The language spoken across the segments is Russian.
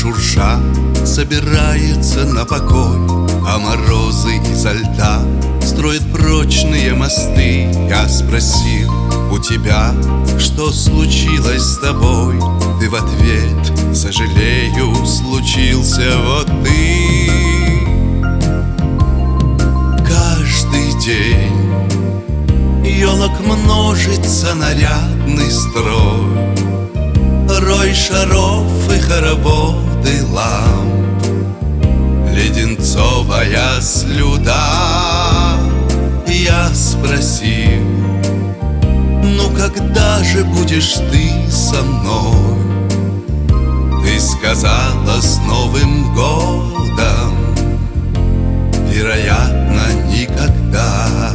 шурша собирается на покой, а морозы изо льда строят прочные мосты. Я спросил у тебя, что случилось с тобой. Ты в ответ: сожалею, случился вот ты. Каждый день елок множится нарядный строй, рой шаров и хороводы ламп, леденцовая слюда. Я спросил: ну когда же будешь ты со мной? Ты сказала: с Новым годом, вероятно, никогда.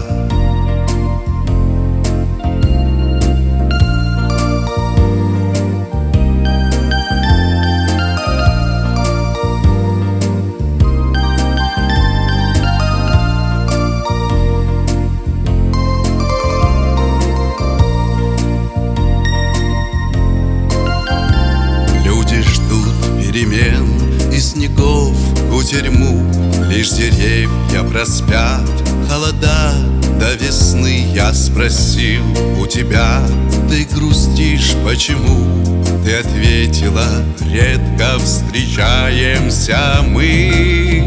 Перемен и снегов кутерьму, лишь деревья проспят холода до весны. Я спросил у тебя: ты грустишь почему? Ты ответила: редко встречаемся мы.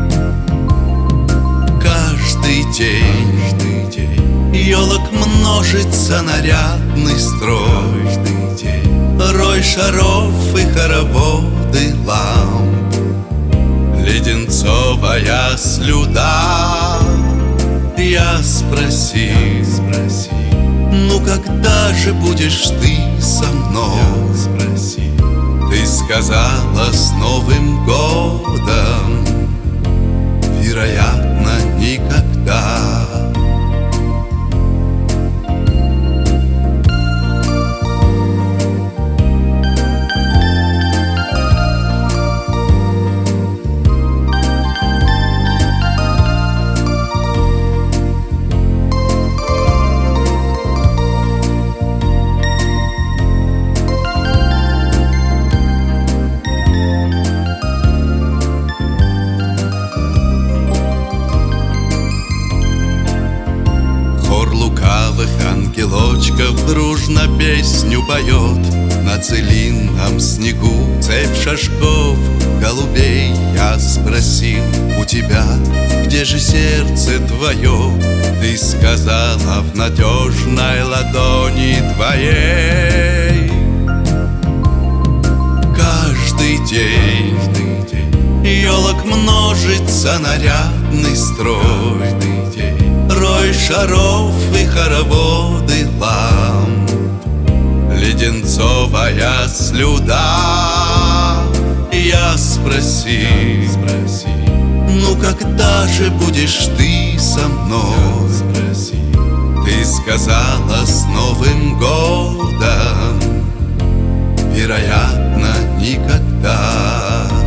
Каждый день елок множится нарядный строй, рой шаров и хороводы ламп, леденцовая слюда. Я спросил: ну когда же будешь ты со мной? Ты сказала: с Новым годом, вероятно, никогда. Ангелочков дружно песню поет, на целинном снегу цепь шажков голубей. Я спросил у тебя: где же сердце твое? Ты сказала: в надежной ладони твоей. Каждый день елок множится нарядный строй, рой шаров и хороводы ламп, леденцовая слюда. Я спросил: ну когда же будешь ты со мной? Ты сказала: с Новым годом, вероятно, никогда.